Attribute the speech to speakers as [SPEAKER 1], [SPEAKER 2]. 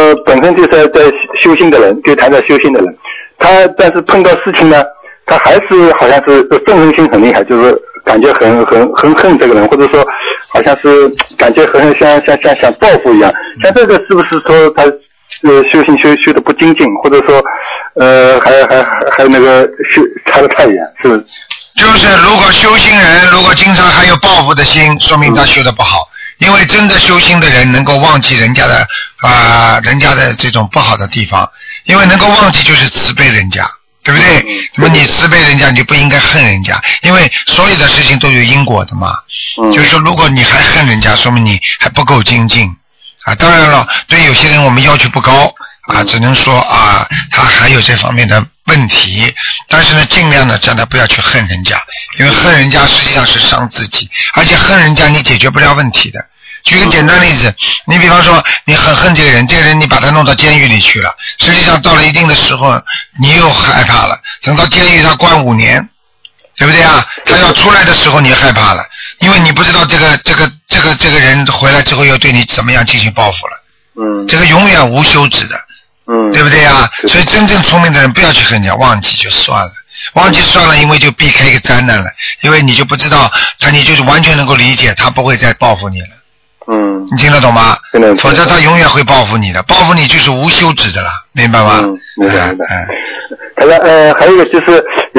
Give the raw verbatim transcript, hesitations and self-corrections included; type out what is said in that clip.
[SPEAKER 1] 说本身就是在修心的人，就谈到修心的人，他但是碰到事情呢，他还是好像是愤恨心很厉害，就是感觉很很很恨这个人，或者说好像是感觉很像像像想报复一样。像这个是不是说他呃修行修修的不精进，或者说呃还还还那个修差得太远，是不是？
[SPEAKER 2] 就是如果修行人如果经常还有报复的心，说明他修得不好。因为真的修心的人能够忘记人家的啊、呃，人家的这种不好的地方，因为能够忘记就是慈悲人家，对不对？那么你慈悲人家，你就不应该恨人家，因为所有的事情都有因果的嘛。就是说，如果你还恨人家，说明你还不够精进啊。当然了，对有些人我们要求不高啊，只能说啊，他还有这方面的问题，但是呢，尽量呢，真的不要去恨人家，因为恨人家实际上是伤自己，而且恨人家你解决不了问题的。举个简单例子，你比方说你很恨这个人，这个人你把他弄到监狱里去了，实际上到了一定的时候你又害怕了，等到监狱他关五年，对不对啊？他要出来的时候你害怕了，因为你不知道这个这个这个这个人回来之后要对你怎么样进行报复了。
[SPEAKER 1] 嗯，
[SPEAKER 2] 这个永远无休止的。
[SPEAKER 1] 嗯，
[SPEAKER 2] 对不对啊？所以真正聪明的人不要去恨人家，忘记就算了，忘记算了，因为就避开一个灾难了，因为你就不知道他，你就是完全能够理解他不会再报复你了。
[SPEAKER 1] 嗯，
[SPEAKER 2] 你听得懂吗？
[SPEAKER 1] 听得懂。
[SPEAKER 2] 否则他永远会报复你的，报复你就是无休止的了，明白吗？
[SPEAKER 1] 嗯，明白明白。
[SPEAKER 2] 嗯。
[SPEAKER 1] 他说呃，还有一个就是。